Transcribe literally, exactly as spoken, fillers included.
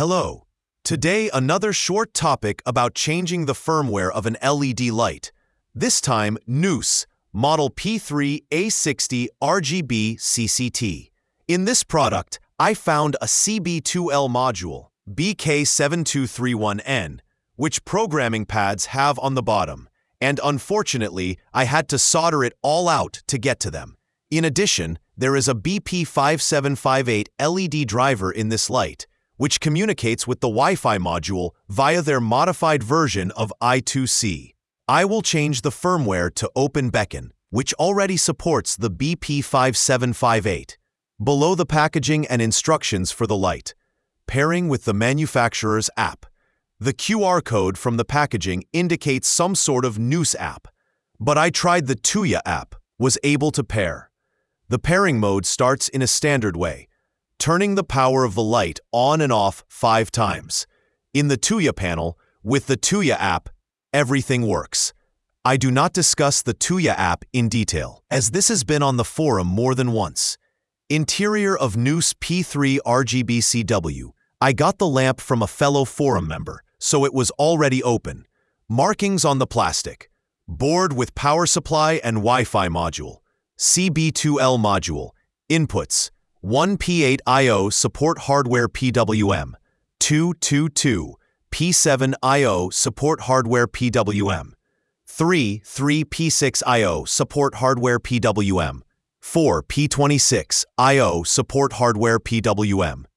Hello. Today, another short topic about changing the firmware of an L E D light. This time, Noos, model P three A sixty R G B C C T. In this product, I found a C B two L module, B K seven two three one N, which programming pads have on the bottom, and unfortunately, I had to solder it all out to get to them. In addition, there is a B P five seven five eight L E D driver in this light, which communicates with the Wi-Fi module via their modified version of I two C. I will change the firmware to OpenBeacon, which already supports the B P five seven five eight. Below the packaging and instructions for the light. Pairing with the manufacturer's app. The Q R code from the packaging indicates some sort of Noos app, but I tried the Tuya app, was able to pair. The pairing mode starts in a standard way, turning the power of the light on and off five times. In the Tuya panel, with the Tuya app, everything works. I do not discuss the Tuya app in detail, as this has been on the forum more than once. Interior of Noos P three R G B C W. I got the lamp from a fellow forum member, so it was already open. Markings on the plastic. Board with power supply and Wi-Fi module. C B two L module. Inputs. one P eight I O support hardware P W M. two two two P seven I O support hardware P W M. three three P six I O support hardware P W M. four P twenty-six I O support hardware P W M.